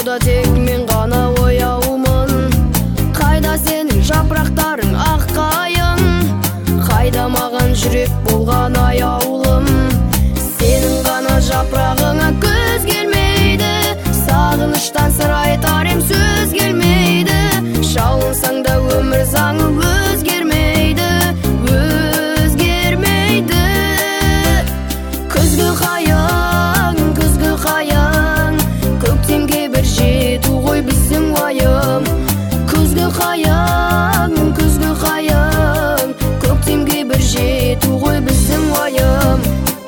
Ортода тек мен ғана ояумын. Қайда сенің жапырақтарың аққайың, қайда маған жүрек болған аяулым. Сенің ғана жапырағыңа көз келмейді, сағыныштан сыр айтар ем сөз келмейді. Шалынсаң да өмір заңы өзгермейді, өзгермейді. Күзгі қайың, күзгі қайың, көктемге бір жету ғой біздің уайым. Күзгі қайың, күзгі қайың, көктемге бір жету ғой біздің уайым.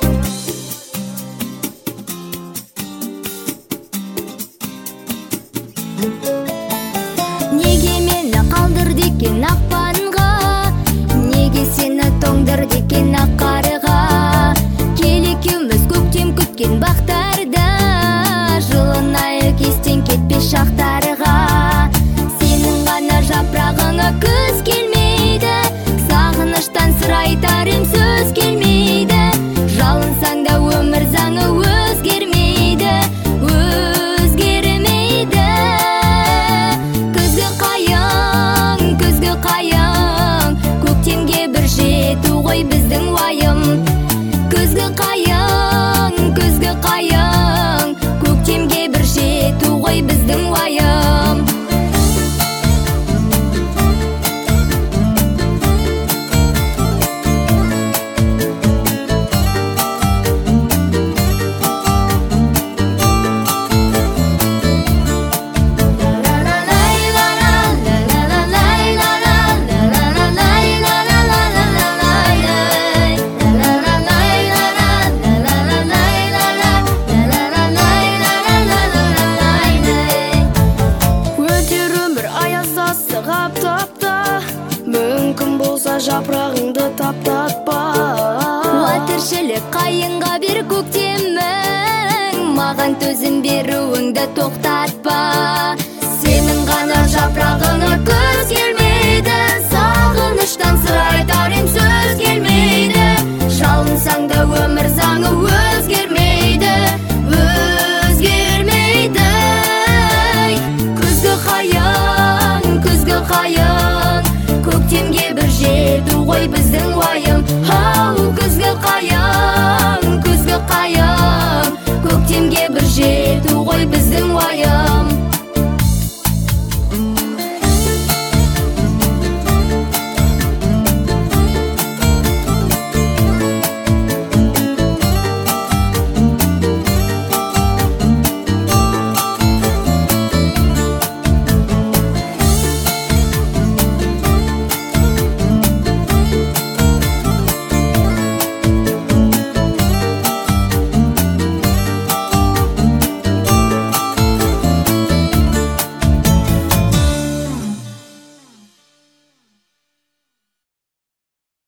Неге мені қалдырды екен ақпанға, неге сені тоңдырды екен ақ қарға? Кел екеуміз көктем күткен бақтарда, жылынайық естен кетпес шақтарға. Сенің ғана жапырағыңа көз келмейді, сағыныштан сыр айтар ем сөз келмейді. Жалынсаң да өмір заңы өзгермейді, өзгермейді. Күзгі қайың, күзгі қайың, көктемге бір жету ғой біздің уайым. Күзгі қайың, күзгі қайың, көктемге бір жету ғой біздің уайым. Мүмкін болса жапырағыңды таптатпа. Тіршілік қайынға бер көктемің, маған төзім беруіңді тоқтатпа. Сенің ғана жапырағыңа көз келмейді, сағыныштан сыр айтар ем сөз келмейді. Жалынсаң да өмір заңы өзгермейді, өзгермейді. Күзгі қайың, күзгі қайың, көктемге бір жету ғой біздің уайым.